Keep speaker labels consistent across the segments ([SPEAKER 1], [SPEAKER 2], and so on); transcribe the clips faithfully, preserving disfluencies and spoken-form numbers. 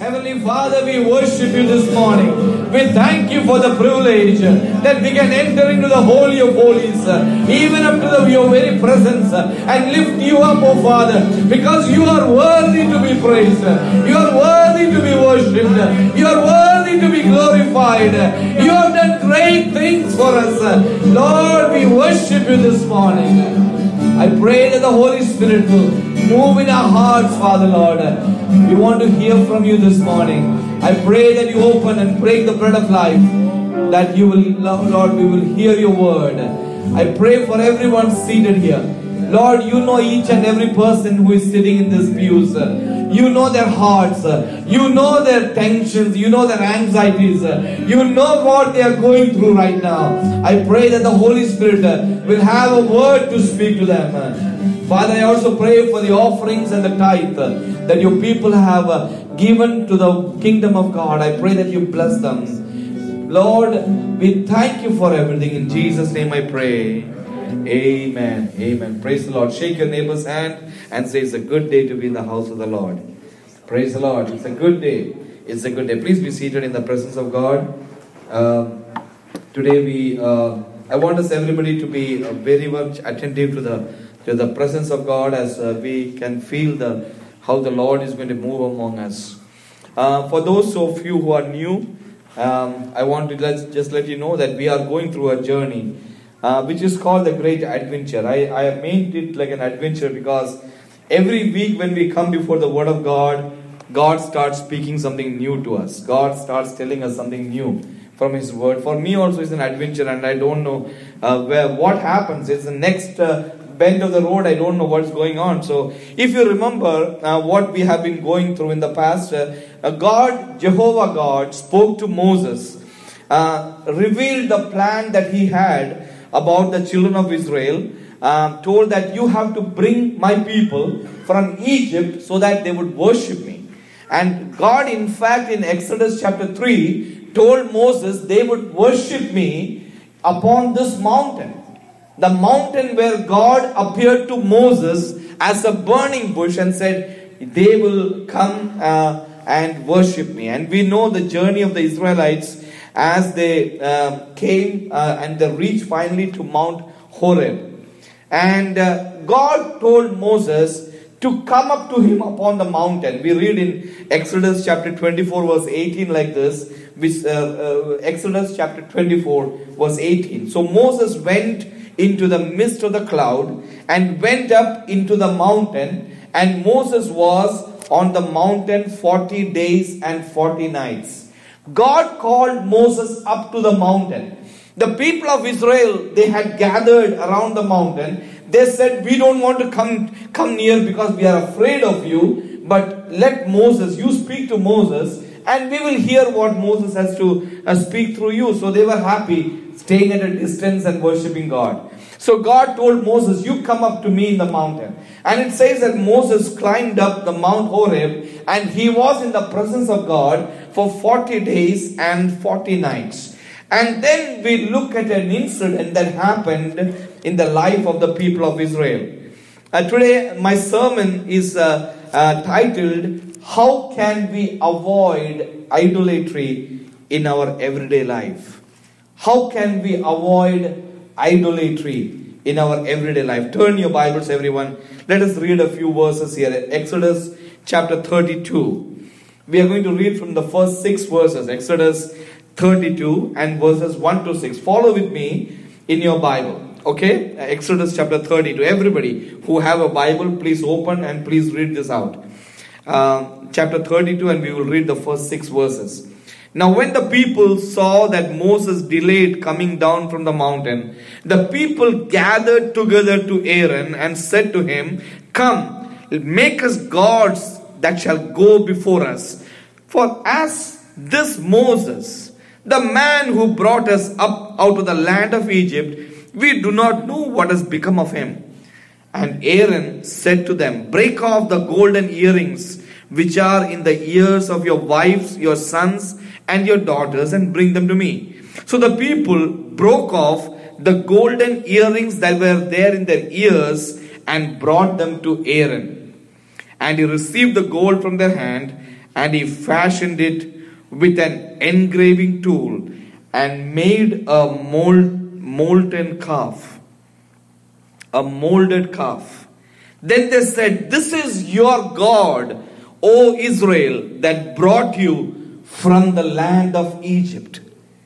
[SPEAKER 1] Heavenly Father, we worship you this morning. We thank you for the privilege that we can enter into the Holy of Holies, even up to the, your very presence, and lift you up, O Father, because you are worthy to be praised. You are worthy to be worshipped. You are worthy to be glorified. You have done great things for us. Lord, we worship you this morning. I pray that the Holy Spirit will move in our hearts, Father Lord. We want to hear from you this morning. I pray that you open and break the bread of life, that you will, Lord, we will hear your word. I pray for everyone seated here. Lord, you know each and every person who is sitting in this pews. You know their hearts. You know their tensions. You know their anxieties. You know what they are going through right now. I pray that the Holy Spirit will have a word to speak to them. Father, I also pray for the offerings and the tithe that your people have given to the kingdom of God. I pray that you bless them. Lord, we thank you for everything. In Jesus' name I pray. Amen. Amen. Praise the Lord. Shake your neighbor's hand and say it's a good day to be in the house of the Lord. Praise the Lord. It's a good day. It's a good day. Please be seated in the presence of God. Uh, today we, uh, I want us everybody to be uh, very much attentive to the to the presence of God, as uh, we can feel the how the Lord is going to move among us. Uh, for those of you who are new, um, I want to let's just let you know that we are going through a journey uh, which is called the Great Adventure. I, I have made it like an adventure because every week when we come before the Word of God, God starts speaking something new to us. God starts telling us something new from His Word. For me also it's an adventure, and I don't know uh, where what happens. It's the next uh, bend of the road. I don't know what's going on. So if you remember uh, what we have been going through in the past, uh, uh, God, Jehovah God, spoke to Moses, uh, revealed the plan that He had about the children of Israel, uh, told that you have to bring my people from Egypt so that they would worship me. And God, in fact, in Exodus chapter three, told Moses they would worship me upon this mountain. The mountain where God appeared to Moses as a burning bush and said, they will come uh, and worship me. And we know the journey of the Israelites as they uh, came uh, and they reached finally to Mount Horeb. And uh, God told Moses to come up to him upon the mountain. We read in Exodus chapter twenty-four verse eighteen like this. Which, uh, uh, Exodus chapter twenty-four verse eighteen. So Moses went into the midst of the cloud and went up into the mountain, and Moses was on the mountain forty days and forty nights. God called Moses up to the mountain. The people of Israel, they had gathered around the mountain. They said, we don't want to come, come near because we are afraid of you, but let Moses, you speak to Moses, and we will hear what Moses has to uh, speak through you. So they were happy staying at a distance and worshipping God. So God told Moses, you come up to me in the mountain. And it says that Moses climbed up the Mount Horeb, and he was in the presence of God for forty days and forty nights. And then we look at an incident that happened in the life of the people of Israel. Uh, today my sermon is uh, uh, titled, how can we avoid idolatry in our everyday life? How can we avoid idolatry in our everyday life? Turn your Bibles, everyone. Let us read a few verses here. Exodus chapter thirty-two. We are going to read from the first six verses. Exodus thirty-two and verses one to six. Follow with me in your Bible. Okay? Exodus chapter thirty-two. Everybody who have a Bible, please open and please read this out. Uh, chapter thirty-two, and we will read the first six verses. Now when the people saw that Moses delayed coming down from the mountain, the people gathered together to Aaron and said to him, come, make us gods that shall go before us. For as this Moses, the man who brought us up out of the land of Egypt, we do not know what has become of him. And Aaron said to them, break off the golden earrings which are in the ears of your wives, your sons, and your daughters, and bring them to me. So the people broke off the golden earrings that were there in their ears and brought them to Aaron. And he received the gold from their hand And he fashioned it with an engraving tool and made a mold, molten calf, a molded calf. Then they said, "This is your God, O Israel, that brought you from the land of Egypt."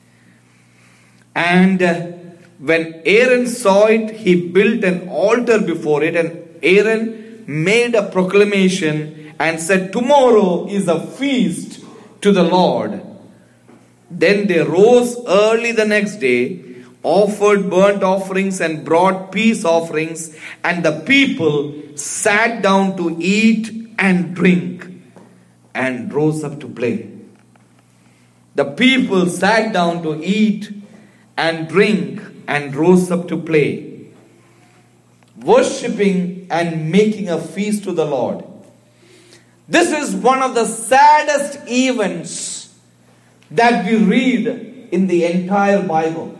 [SPEAKER 1] And uh, when Aaron saw it, he built an altar before it, and Aaron made a proclamation and said, "Tomorrow is a feast to the Lord." Then they rose early the next day, offered burnt offerings and brought peace offerings, and the people sat down to eat and drink and rose up to play. The people sat down to eat and drink and rose up to play, worshipping and making a feast to the Lord. This is one of the saddest events that we read in the entire Bible.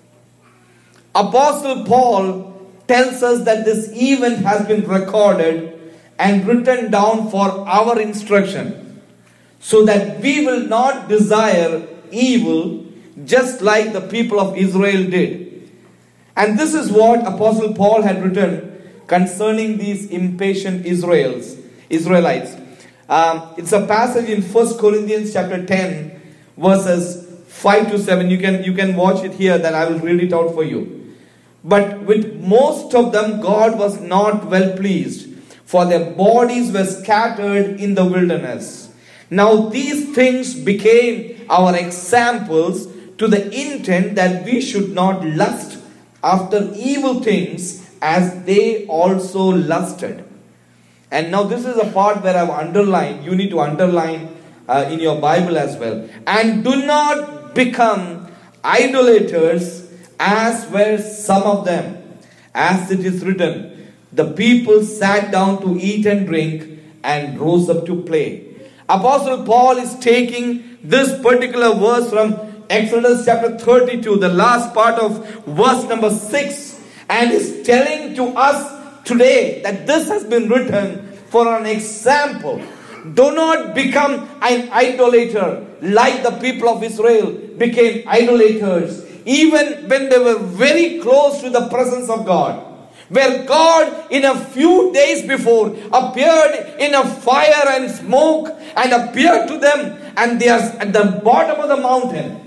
[SPEAKER 1] Apostle Paul tells us that this event has been recorded and written down for our instruction, so that we will not desire evil just like the people of Israel did. And this is what Apostle Paul had written concerning these impatient Israels, Israelites. Um, it's a passage in First Corinthians chapter ten, verses five to seven. You can, you can watch it here, then I will read it out for you. But with most of them God was not well pleased, for their bodies were scattered in the wilderness. Now these things became our examples, to the intent that we should not lust after evil things as they also lusted. And now this is a part where I've underlined. You need to underline uh, in your Bible as well. And do not become idolaters, as were some of them. As it is written, the people sat down to eat and drink and rose up to play. Apostle Paul is taking this particular verse from Exodus chapter thirty-two, the last part of verse number six, and is telling to us today that this has been written for an example. Do not become an idolater like the people of Israel became idolaters, even when they were very close to the presence of God. Where God in a few days before appeared in a fire and smoke and appeared to them, and they are at the bottom of the mountain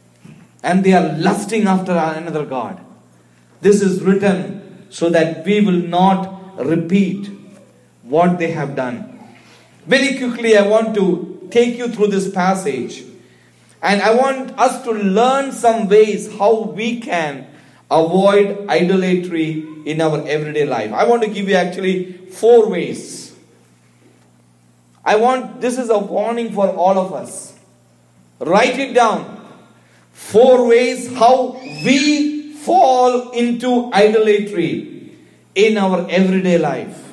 [SPEAKER 1] and they are lusting after another God. This is written so that we will not repeat what they have done. Very quickly I want to take you through this passage, and I want us to learn some ways how we can avoid idolatry in our everyday life. I want to give you actually four ways. I want, this is a warning for all of us. Write it down. Four ways how we fall into idolatry in our everyday life.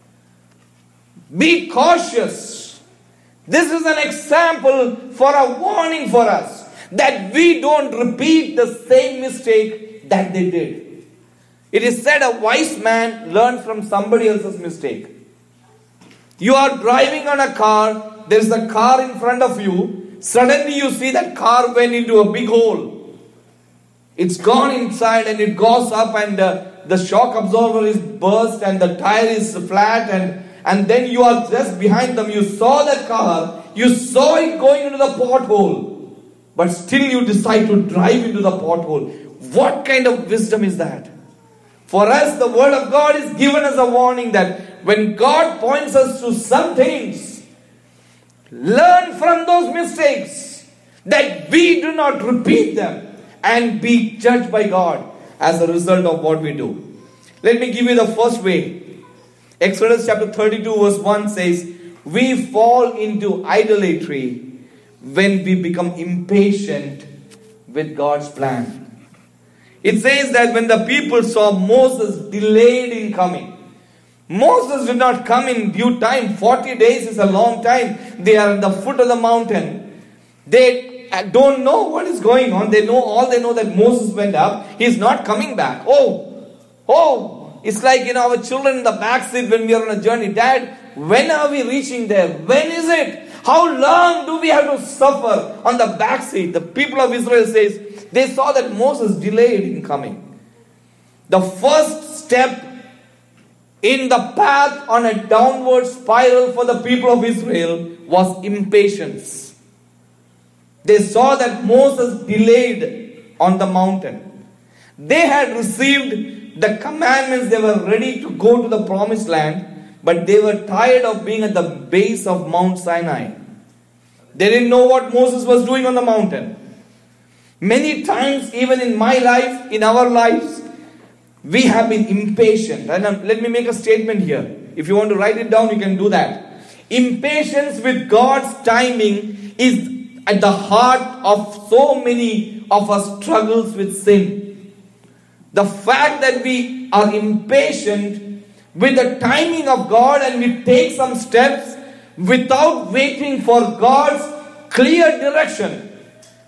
[SPEAKER 1] Be cautious. This is an example for a warning for us, that we don't repeat the same mistake that they did. It is said a wise man learns from somebody else's mistake. You are driving on a car, there is a car in front of you. Suddenly you see that car went into a big hole. It's gone inside and it goes up, and uh, the shock absorber is burst and the tire is flat, and, and then you are just behind them. You saw that car, you saw it going into the pothole, but still you decide to drive into the pothole. What kind of wisdom is that? For us, the word of God is given as a warning that when God points us to some things, learn from those mistakes, that we do not repeat them and be judged by God as a result of what we do. Let me give you the first way. Exodus chapter thirty-two verse one says, we fall into idolatry when we become impatient with God's plan. It says that when the people saw Moses delayed in coming, Moses did not come in due time. forty days is a long time. They are at the foot of the mountain. They don't know what is going on. They know, all they know that Moses went up. He is not coming back. Oh, oh, it's like, you know, our children in the back seat when we are on a journey. Dad, when are we reaching there? When is it? How long do we have to suffer on the backseat? The people of Israel says they saw that Moses delayed in coming. The first step in the path on a downward spiral for the people of Israel was impatience. They saw that Moses delayed on the mountain. They had received the commandments. They were ready to go to the promised land, but they were tired of being at the base of Mount Sinai. They didn't know what Moses was doing on the mountain. Many times, even in my life, in our lives, we have been impatient. And let me make a statement here. If you want to write it down, you can do that. Impatience with God's timing is at the heart of so many of our struggles with sin. The fact that we are impatient with the timing of God and we take some steps without waiting for God's clear direction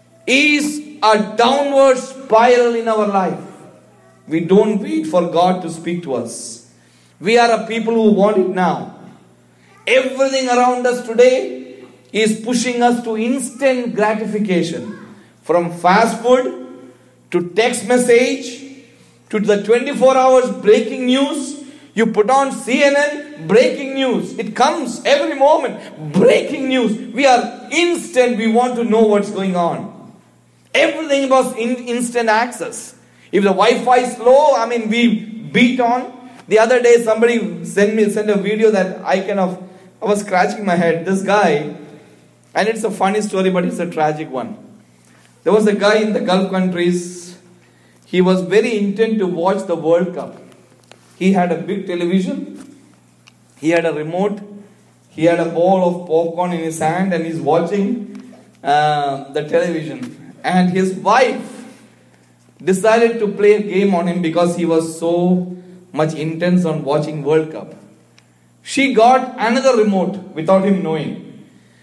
[SPEAKER 1] is a downward spiral in our life. We don't wait for God to speak to us. We are a people who want it now. Everything around us today is pushing us to instant gratification. From fast food to text message to the twenty-four hours breaking news. You put on C N N, breaking news. It comes every moment. Breaking news. We are instant. We want to know what's going on. Everything was in instant access. If the Wi-Fi is slow, I mean, we beat on. The other day, somebody sent me sent a video that I kind of, I was scratching my head. This guy, and it's a funny story, but it's a tragic one. There was a guy in the Gulf countries. He was very intent to watch the World Cup. He had a big television. He had a remote. He had a bowl of popcorn in his hand, and he's watching uh, the television. And his wife decided to play a game on him because he was so much intense on watching World Cup. She got another remote without him knowing.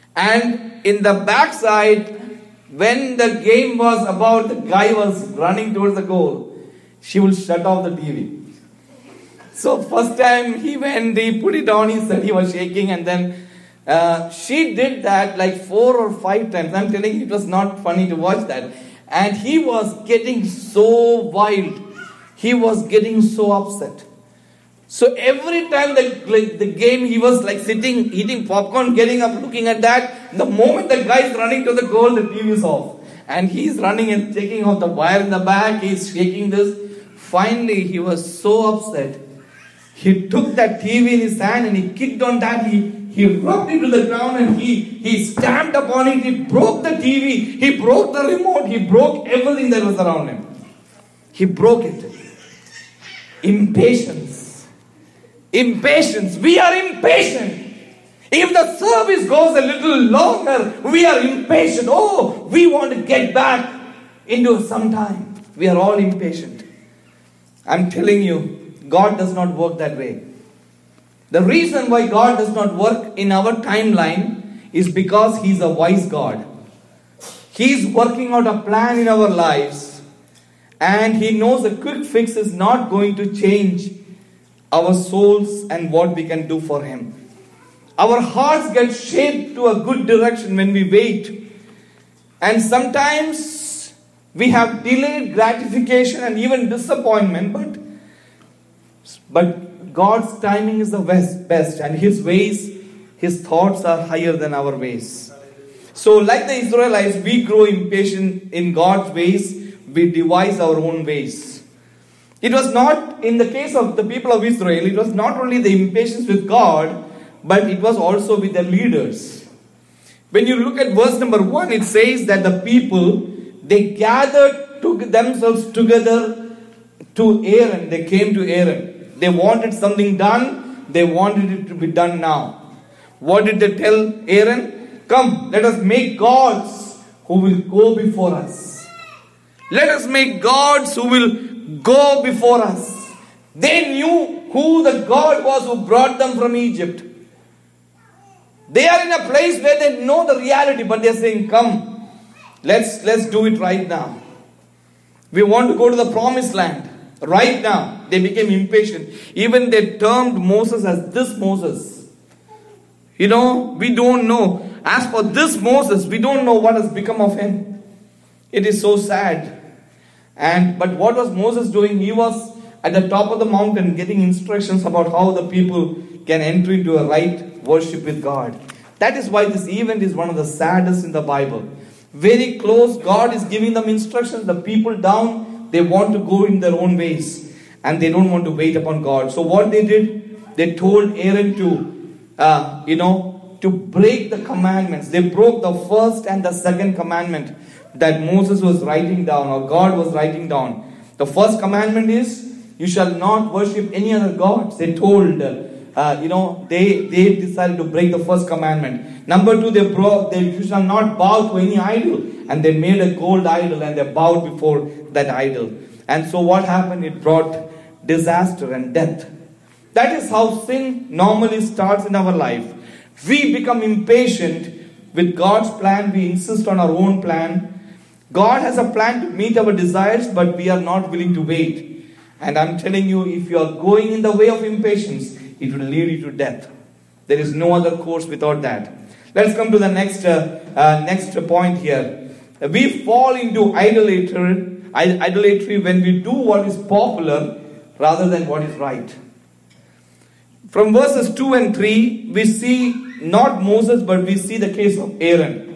[SPEAKER 1] And in the backside, when the game was about, the guy was running towards the goal, she would shut off the T V. So first time he went, he put it on, he said he was shaking, and then uh, she did that like four or five times. I'm telling you, it was not funny to watch that. And he was getting so wild. He was getting so upset. So every time the, like, the game, he was like sitting, eating popcorn, getting up, looking at that. The moment the guy is running to the goal, the T V is off. And he's running and taking off the wire in the back. He's shaking this. Finally, he was so upset. He took that T V in his hand and he kicked on that. He, he rubbed it to the ground and he, he stamped upon it. He broke the T V. He broke the remote. He broke everything that was around him. He broke it. Impatience. Impatience. We are impatient. If the service goes a little longer, we are impatient. Oh, we want to get back into some time. We are all impatient. I'm telling you, God does not work that way. The reason why God does not work in our timeline is because He's a wise God. He's working out a plan in our lives, and He knows a quick fix is not going to change our souls and what we can do for Him. Our hearts get shaped to a good direction when we wait. And sometimes we have delayed gratification and even disappointment, but, but God's timing is the best, best, and His ways, His thoughts are higher than our ways. So like the Israelites, we grow impatient in God's ways. We devise our own ways. It was not, in the case of the people of Israel, it was not only the impatience with God, but it was also with the leaders. When you look at verse number one, it says that the people, they gathered to themselves together to Aaron. They came to Aaron. They wanted something done. They wanted it to be done now. What did they tell Aaron? Come, let us make gods who will go before us. Let us make gods who will go before us. They knew who the God was who brought them from Egypt. They are in a place where they know the reality, but they are saying, come, let's, let's do it right now. We want to go to the promised land right now. They became impatient. Even they termed Moses as this Moses. You know, we don't know. as for this Moses, we don't know what has become of him. It is so sad. And but what was Moses doing? He was at the top of the mountain getting instructions about how the people can enter into a right worship with God. That is why this event is one of the saddest in the Bible. Very close, God is giving them instructions. The people down, they want to go in their own ways. And they don't want to wait upon God. So what they did, they told Aaron to, uh, you know, to break the commandments. They broke the first and the second commandment that Moses was writing down, or God was writing down. The first commandment is, you shall not worship any other gods. They told, uh, you know, they, they decided to break the first commandment. Number two, they broke, they, you shall not bow to any idol. And they made a gold idol and they bowed before that idol. And so what happened? It brought disaster and death. That is how sin normally starts in our life. We become impatient with God's plan. We insist on our own plan. God has a plan to meet our desires, but we are not willing to wait. And I'm telling you, if you are going in the way of impatience, it will lead you to death. There is no other course without that. Let's come to the next uh, uh, next point here. We fall into idolatry, idolatry when we do what is popular rather than what is right. From verses two and three, we see not Moses, but we see the case of Aaron.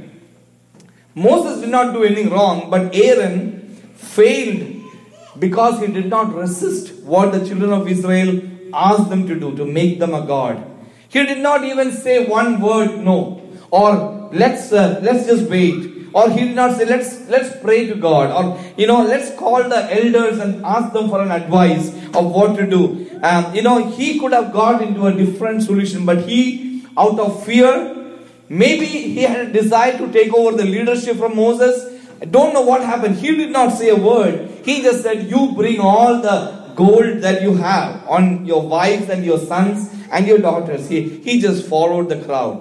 [SPEAKER 1] Moses did not do anything wrong, but Aaron failed because he did not resist what the children of Israel asked them to do, to make them a god. He did not even say one word no, or let's uh, let's just wait. Or he did not say, let's let's pray to God. Or, you know, let's call the elders and ask them for an advice of what to do. Um, you know, he could have got into a different solution. But he, out of fear, maybe he had a desire to take over the leadership from Moses. I don't know what happened. He did not say a word. He just said, you bring all the gold that you have on your wives and your sons and your daughters. He, he just followed the crowd.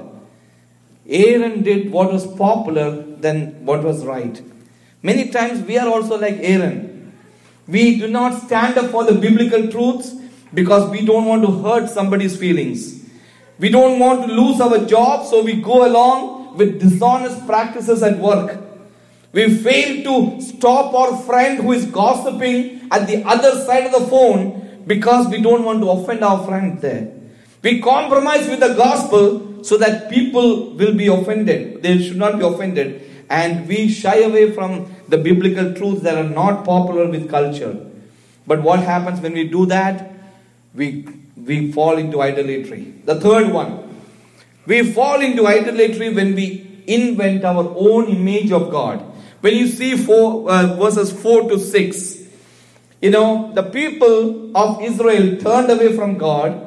[SPEAKER 1] Aaron did what was popular than what was right. Many times we are also like Aaron. We do not stand up for the biblical truths because we don't want to hurt somebody's feelings. We don't want to lose our job, so we go along with dishonest practices at work. We fail to stop our friend who is gossiping at the other side of the phone because we don't want to offend our friend there. We compromise with the gospel so that people will be offended. They should not be offended. And we shy away from the biblical truths that are not popular with culture. But what happens when we do that? We, we fall into idolatry. The third one. We fall into idolatry when we invent our own image of God. When you see four, uh, verses four to six, you know, the people of Israel turned away from God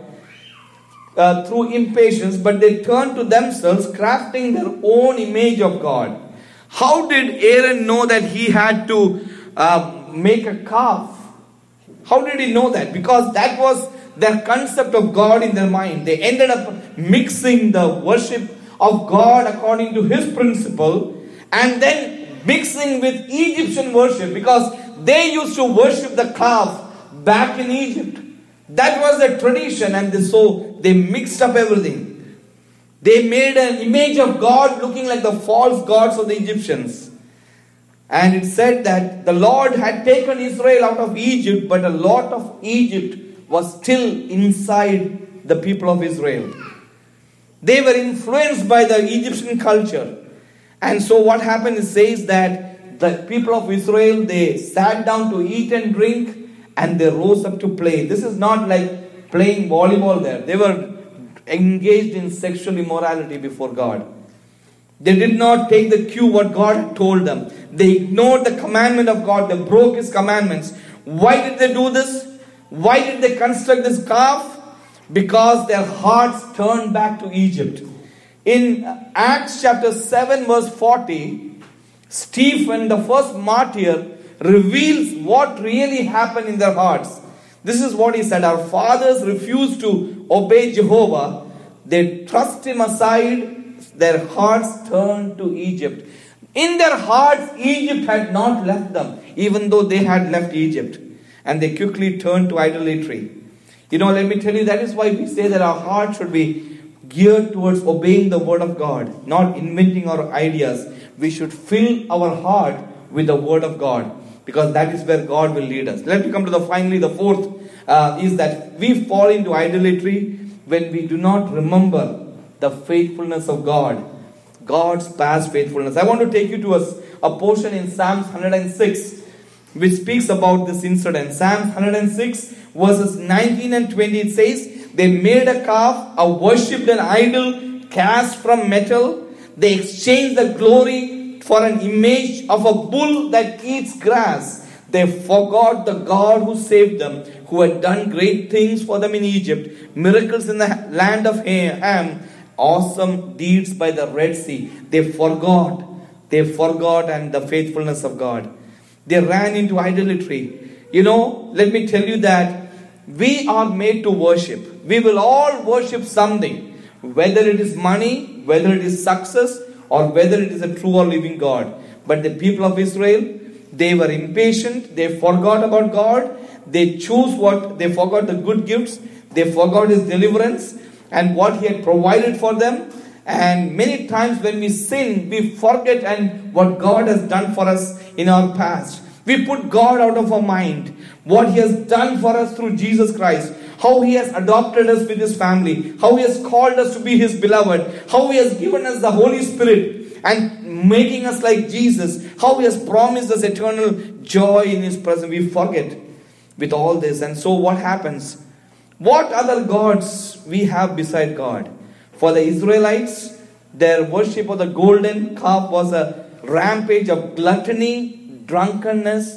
[SPEAKER 1] uh, through impatience, but they turned to themselves, crafting their own image of God. How did Aaron know that he had to uh, make a calf? How did he know that? Because that was their concept of God in their mind. They ended up mixing the worship of God according to his principle and then mixing with Egyptian worship, because they used to worship the calf back in Egypt. That was the tradition, and they, so they mixed up everything. They made an image of God looking like the false gods of the Egyptians. And it said that the Lord had taken Israel out of Egypt, but a lot of Egypt was still inside the people of Israel. They were influenced by the Egyptian culture. And so what happened, it says that the people of Israel, they sat down to eat and drink, and they rose up to play. This is not like playing volleyball there. They were engaged in sexual immorality before God. They did not take the cue what God had told them. They ignored the commandment of God. They broke his commandments. Why did they do this? Why did they construct this calf? Because their hearts turned back to Egypt. In Acts chapter seven verse forty, Stephen, the first martyr, reveals what really happened in their hearts. This is what he said. Our fathers refused to obey Jehovah. They thrust him aside. Their hearts turned to Egypt. In their hearts, Egypt had not left them, even though they had left Egypt. And they quickly turned to idolatry. You know, let me tell you, that is why we say that our heart should be geared towards obeying the word of God, not inventing our ideas. We should fill our heart with the word of God, because that is where God will lead us. Let me come to the finally, the fourth uh, is that we fall into idolatry when we do not remember the faithfulness of God, God's past faithfulness. I want to take you to a, a portion in Psalms one hundred six, which speaks about this incident. Psalms one hundred six verses nineteen and twenty, it says, they made a calf, a worshipped an idol cast from metal. They exchanged the glory for an image of a bull that eats grass. They forgot the God who saved them, who had done great things for them in Egypt, miracles in the land of Ham, awesome deeds by the Red Sea. They forgot. They forgot and the faithfulness of God. They ran into idolatry. You know, let me tell you that we are made to worship. We will all worship something. Whether it is money, whether it is success, or whether it is a true or living God. But the people of Israel, they were impatient. They forgot about God. They chose what? They forgot the good gifts. They forgot His deliverance and what He had provided for them. And many times when we sin, we forget and what God has done for us in our past. We put God out of our mind. What He has done for us through Jesus Christ. How He has adopted us with His family. How He has called us to be His beloved. How He has given us the Holy Spirit and making us like Jesus. How He has promised us eternal joy in His presence. We forget with all this. And so what happens? What other gods we have beside God? For the Israelites, their worship of the golden calf was a rampage of gluttony, drunkenness,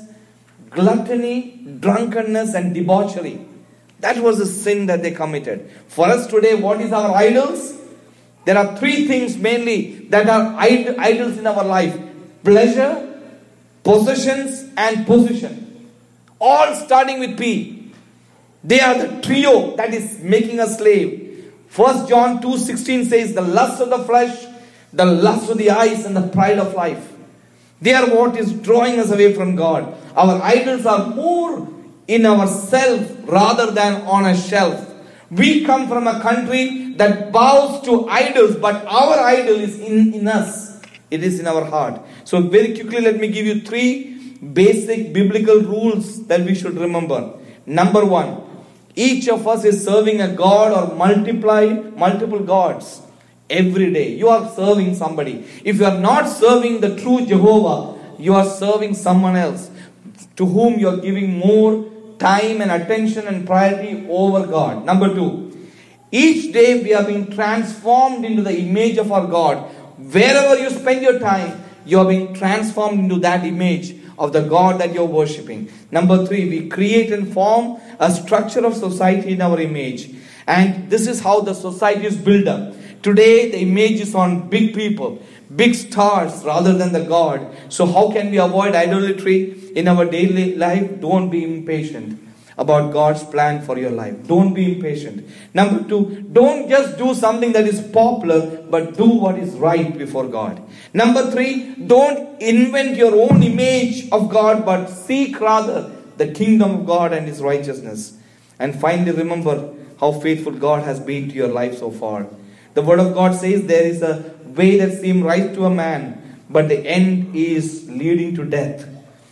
[SPEAKER 1] gluttony, drunkenness and debauchery. That was the sin that they committed. For us today, what is our idols? There are three things mainly that are id- idols in our life. Pleasure, possessions and position. All starting with P. They are the trio that is making us slave. First John two sixteen says, the lust of the flesh, the lust of the eyes and the pride of life. They are what is drawing us away from God. Our idols are more in ourselves rather than on a shelf. We come from a country that bows to idols, but our idol is in, in us. It is in our heart. So very quickly let me give you three basic biblical rules that we should remember. Number one, each of us is serving a God or multiply multiple gods every day. You are serving somebody. If you are not serving the true Jehovah, you are serving someone else to whom you are giving more time and attention and priority over God. Number two, each day we are being transformed into the image of our God. Wherever you spend your time, you are being transformed into that image of the God that you are worshipping. Number three, we create and form a structure of society in our image. And this is how the society is built up. Today, the image is on big people, big stars rather than the God. So how can we avoid idolatry in our daily life? Don't be impatient about God's plan for your life. Don't be impatient. Number two, don't just do something that is popular, but do what is right before God. Number three, don't invent your own image of God, but seek rather the kingdom of God and His righteousness. And finally, remember how faithful God has been to your life so far. The word of God says there is a way that seems right to a man, but the end is leading to death.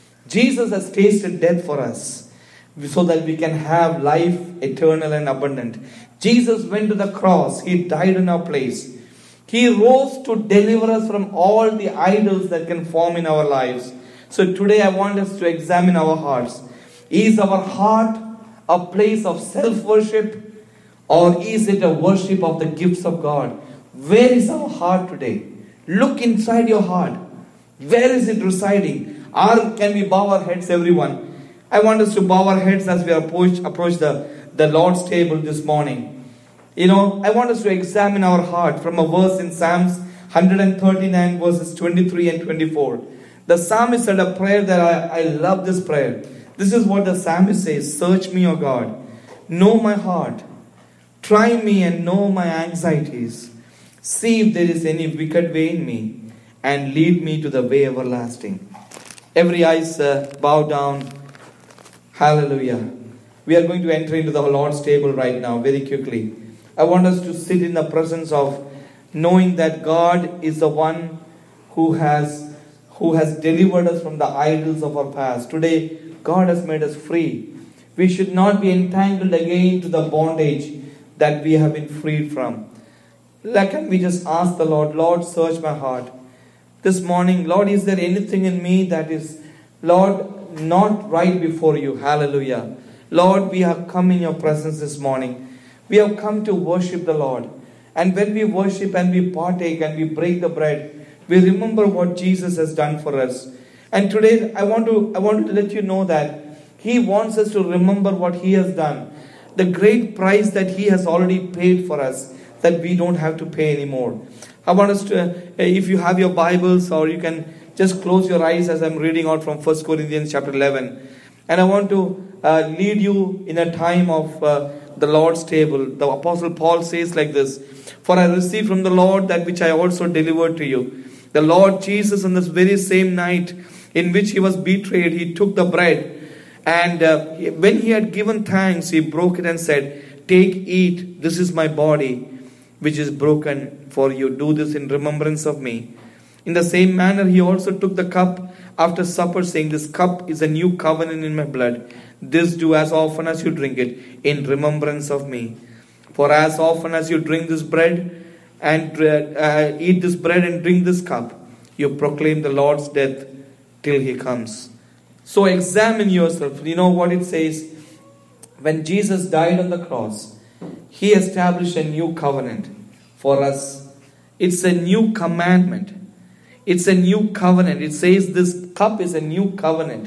[SPEAKER 1] Jesus has tasted death for us, so that we can have life eternal and abundant. Jesus went to the cross. He died in our place. He rose to deliver us from all the idols that can form in our lives. So today I want us to examine our hearts. Is our heart a place of self-worship, or is it a worship of the gifts of God? Where is our heart today? Look inside your heart. Where is it residing? Or can we bow our heads, everyone? I want us to bow our heads as we approach, approach the, the Lord's table this morning. You know, I want us to examine our heart from a verse in Psalms one thirty-nine verses twenty-three and twenty-four. The psalmist said a prayer that I, I love this prayer. This is what the psalmist says. Search me, O God. Know my heart. Try me and know my anxieties. See if there is any wicked way in me, and lead me to the way everlasting. Every eyes uh, bow down. Hallelujah. We are going to enter into the Lord's table right now, very quickly. I want us to sit in the presence of knowing that God is the one who has, who has delivered us from the idols of our past. Today, God has made us free. We should not be entangled again to the bondage that we have been freed from. Like, can we just ask the Lord, Lord, search my heart. This morning, Lord, is there anything in me that is, Lord, not right before you? Hallelujah. Lord, we have come in your presence this morning. We have come to worship the Lord. And when we worship and we partake and we break the bread, we remember what Jesus has done for us. And today, I want to, I want to let you know that He wants us to remember what He has done. The great price that He has already paid for us, that we don't have to pay anymore. I want us to, if you have your Bibles, or you can just close your eyes as I'm reading out from First Corinthians chapter eleven. And I want to uh, lead you in a time of uh, the Lord's table. The Apostle Paul says like this: "For I received from the Lord that which I also delivered to you. The Lord Jesus, on this very same night in which He was betrayed, He took the bread. And uh, when He had given thanks, He broke it and said, 'Take, eat, this is my body, which is broken for you. Do this in remembrance of me.' In the same manner, He also took the cup after supper, saying, 'This cup is a new covenant in my blood. This do as often as you drink it in remembrance of me. For as often as you drink this bread and uh, eat this bread and drink this cup, you proclaim the Lord's death till He comes.'" So examine yourself. You know what it says? When Jesus died on the cross, He established a new covenant for us. It's a new commandment. It's a new covenant. It says this cup is a new covenant.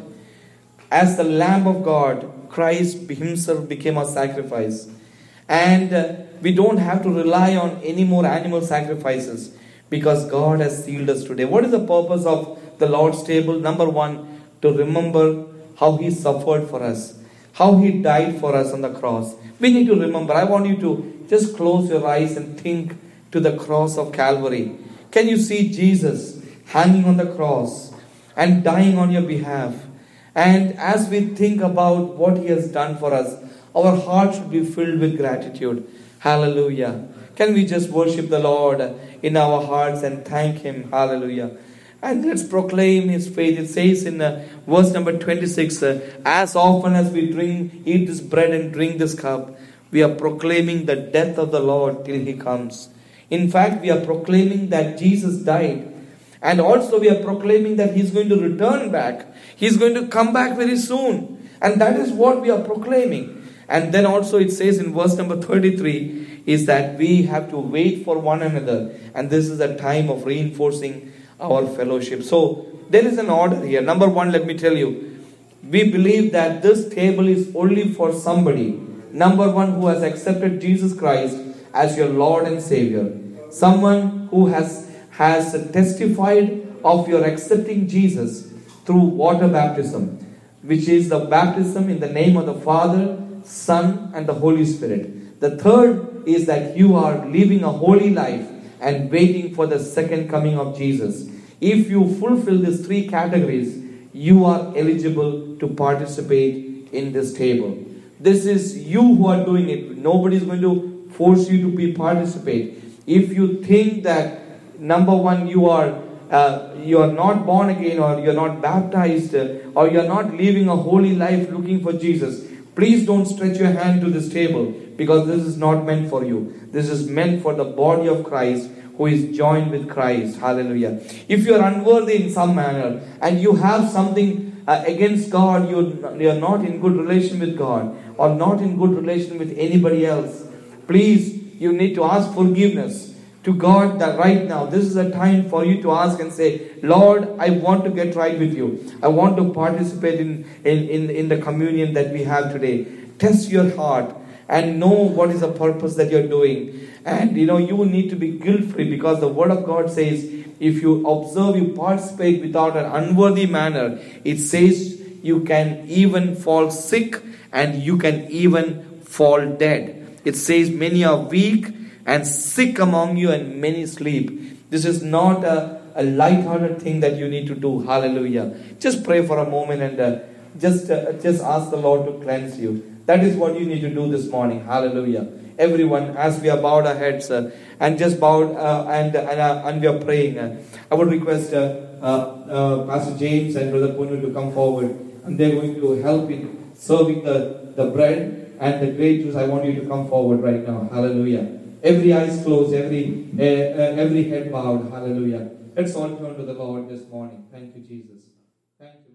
[SPEAKER 1] As the Lamb of God, Christ Himself became our sacrifice. And uh, we don't have to rely on any more animal sacrifices, because God has sealed us today. What is the purpose of the Lord's table? Number one, to remember how He suffered for us, how He died for us on the cross. We need to remember. I want you to just close your eyes and think to the cross of Calvary. Can you see Jesus hanging on the cross and dying on your behalf? And as we think about what He has done for us, our hearts should be filled with gratitude. Hallelujah. Can we just worship the Lord in our hearts and thank Him? Hallelujah. And let's proclaim His faith. It says in uh, verse number twenty-six, uh, "As often as we drink, eat this bread and drink this cup, we are proclaiming the death of the Lord till He comes." In fact, we are proclaiming that Jesus died. And also we are proclaiming that He's going to return back. He's going to come back very soon. And that is what we are proclaiming. And then also it says in verse number thirty-three is that we have to wait for one another. And this is a time of reinforcing our fellowship. So there is an order here. Number one, let me tell you, we believe that this table is only for somebody. Number one, who has accepted Jesus Christ as your Lord and Savior. Someone who has, has testified of your accepting Jesus through water baptism, which is the baptism in the name of the Father, Son, and the Holy Spirit. The third is that you are living a holy life and waiting for the second coming of Jesus. If you fulfill these three categories, you are eligible to participate in this table. This is you who are doing it. Nobody is going to force you to be participate. If you think that, number one, you are uh, you are not born again, or you are not baptized, uh, or you are not living a holy life looking for Jesus, please don't stretch your hand to this table, because this is not meant for you. This is meant for the body of Christ, who is joined with Christ. Hallelujah. If you are unworthy in some manner and you have something uh, against God, you, you are not in good relation with God, or not in good relation with anybody else, please, you need to ask forgiveness to God that right now. This is a time for you to ask and say, Lord, I want to get right with you. I want to participate in, in, in, in the communion that we have today. Test your heart and know what is the purpose that you're doing. And you know, you need to be guilt-free, because the Word of God says, if you observe, you participate without an unworthy manner, it says you can even fall sick and you can even fall dead. It says many are weak and sick among you, and many sleep. This is not a, a light-hearted thing that you need to do. Hallelujah. Just pray for a moment and uh, just, uh, just ask the Lord to cleanse you. That is what you need to do this morning. Hallelujah. everyone, as we are bowed our heads uh, and just bowed uh, and and, uh, and we are praying, uh, I would request uh, uh, uh, Pastor James and Brother Punu to come forward, and they're going to help in serving the, the bread and the grape juice. I want you to come forward right now. Hallelujah. Every eyes closed, every uh, uh, every head bowed. Hallelujah. Let's all turn to the Lord this morning. Thank you, Jesus. Thank you.